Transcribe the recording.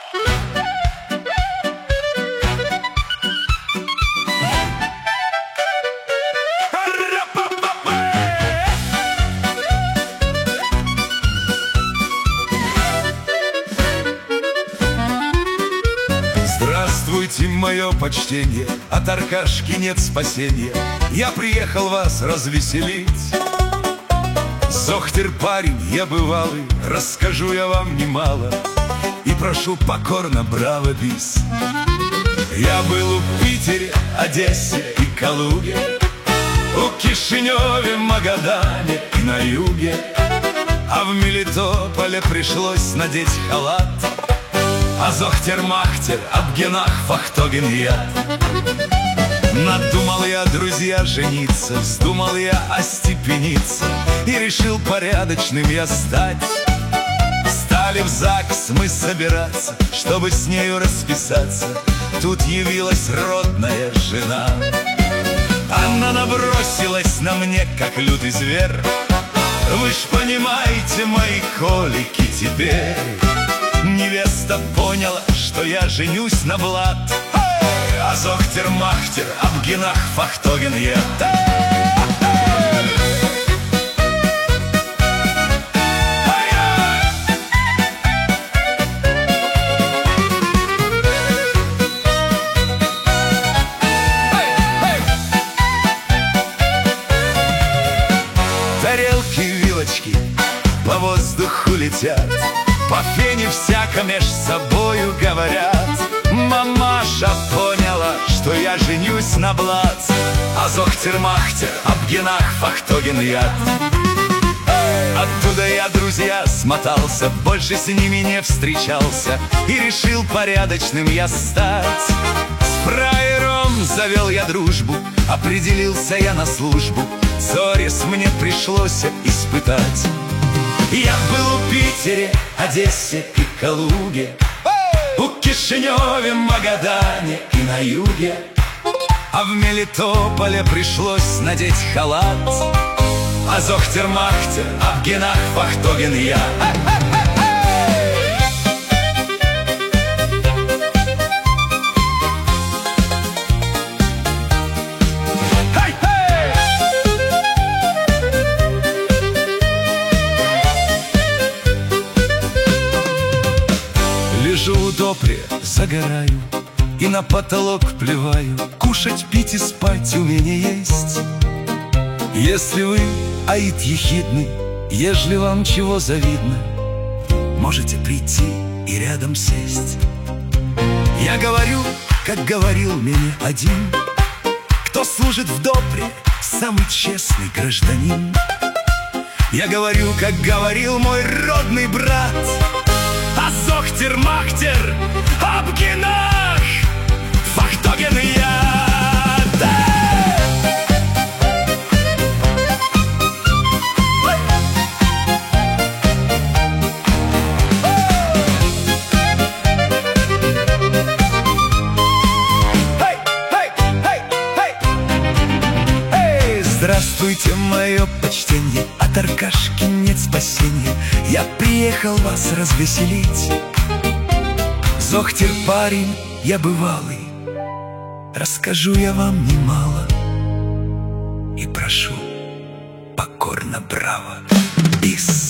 Здравствуйте, мое почтение, от Аркашки нет спасения. Я приехал вас развеселить. Зохтер парень, я бывалый, расскажу я вам немало. И прошу покорно, браво, бис. Я был у Питере, Одессе и Калуге, у Кишиневе, Магадане и на юге. А в Мелитополе пришлось надеть халат. А Зохтер-Махтер, Абгенах, Фахтоген я. Надумал я, друзья, жениться, вздумал я остепениться, и решил порядочным я стать. Стали в ЗАГС мы собираться, чтобы с нею расписаться. Тут явилась родная жена. Она набросилась на мне, как лютый зверь. Вы ж понимаете мои колики теперь. Невеста поняла, что я женюсь на Влад, а Зохтер-Махтер, Абгенах, Фахтоген я. Тарелки, вилочки по воздуху летят, по фене всяко меж собою говорят. Мамаша поняла, что я женюсь на Блац, а Зохтер-Махтер, Абгенах, Фахтоген я. Оттуда я, друзья, смотался, больше с ними не встречался, и решил порядочным я стать. С фраером завел я дружбу, определился я на службу. Зорис мне пришлось испытать. Я был у Питере, Одессе и Калуге, у Кишиневе, Магадане и на юге. А в Мелитополе пришлось надеть халат. А Зохтер-Махтер, Абгенах, Фахтоген я. Лежу у Допре, загораю и на потолок плеваю. Кушать, пить и спать у меня есть. Если вы, аид ехидный, ежели вам чего завидно, можете прийти и рядом сесть. Я говорю, как говорил мне один, кто служит в Допре, самый честный гражданин. Я говорю, как говорил мой родный брат, а Зохтер-Махтер, Абгенах, Фахтоген я. Здравствуйте, мое почтение, от Аркашки нет спасения. Я приехал вас развеселить. Зохтер парень, я бывалый, расскажу я вам немало. И прошу покорно, браво, бис.